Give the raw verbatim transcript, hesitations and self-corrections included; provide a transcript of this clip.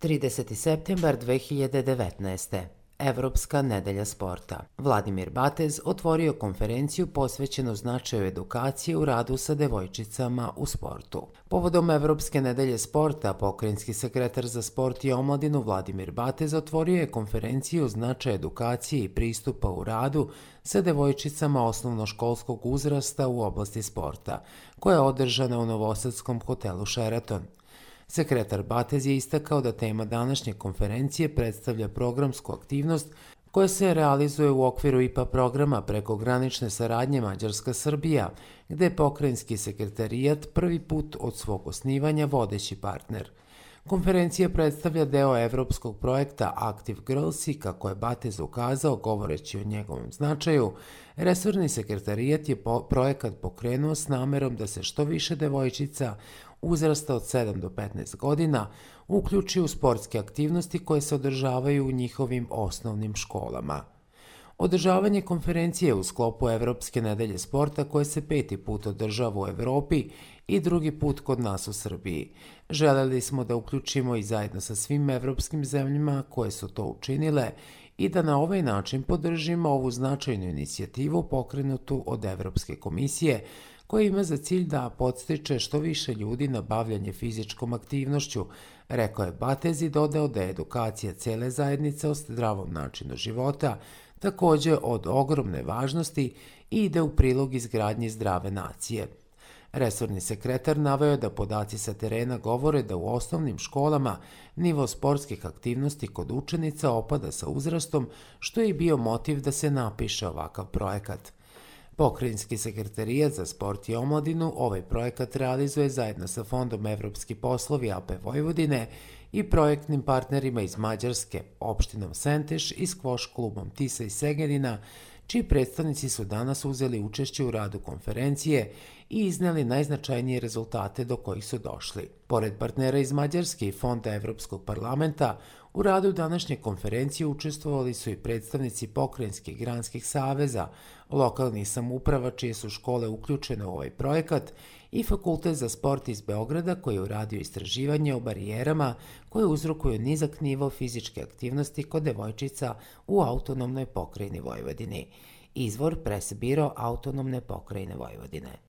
trideseti septembar dve hiljade devetnaeste. Evropska nedelja sporta. Vladimir Batez otvorio konferenciju posvećenu značaju edukacije u radu sa devojčicama u sportu. Povodom Evropske nedelje sporta, pokrajinski sekretar za sport i omladinu Vladimir Batez otvorio je konferenciju o značaju edukacije i pristupa u radu sa devojčicama osnovnoškolskog uzrasta u oblasti sporta, koja je održana u novosadskom hotelu Sheraton. Sekretar Batez je istakao da tema današnje konferencije predstavlja programsku aktivnost koja se realizuje u okviru I P A programa prekogranične saradnje Mađarska-Srbija, gde je pokrajinski sekretarijat prvi put od svog osnivanja vodeći partner. Konferencija predstavlja deo evropskog projekta Active Girls i, kako je Batez ukazao, govoreći o njegovom značaju, resorni sekretarijat je po projekat pokrenuo s namerom da se što više devojčica uzrasta od sedam do petnaest godina uključi u sportske aktivnosti koje se održavaju u njihovim osnovnim školama. Održavanje konferencije u sklopu Evropske nedelje sporta, koje se peti put održava u Evropi i drugi put kod nas u Srbiji. Želeli smo da uključimo i zajedno sa svim evropskim zemljama koje su to učinile i da na ovaj način podržimo ovu značajnu inicijativu pokrenutu od Evropske komisije, koja ima za cilj da podstiče što više ljudi na bavljanje fizičkom aktivnošću, rekao je Batez i dodao da je edukacija cele zajednice o zdravom načinu života takođe od ogromne važnosti i ide u prilog izgradnji zdrave nacije. Resorni sekretar naveo je da podaci sa terena govore da u osnovnim školama nivo sportskih aktivnosti kod učenica opada sa uzrastom, što je i bio motiv da se napiše ovakav projekat. Pokrajinski sekretarijat za sport i omladinu ovaj projekat realizuje zajedno sa Fondom Evropski poslovi A P Vojvodine i projektnim partnerima iz Mađarske, opštinom Senteš i skvoš klubom Tisa iz Segedina, čiji predstavnici su danas uzeli učešće u radu konferencije i izneli najznačajnije rezultate do kojih su došli. Pored partnera iz Mađarske i Fonda Evropskog parlamenta, u radu današnje konferencije učestvovali su i predstavnici pokrajinskih granskih saveza, lokalnih samouprava čije su škole uključene u ovaj projekat i Fakultet za sport iz Beograda, koji je uradio istraživanje o barijerama koje uzrokuju nizak nivo fizičke aktivnosti kod devojčica u autonomnoj pokrajini Vojvodini. Izvor Press Biro autonomne pokrajine Vojvodine.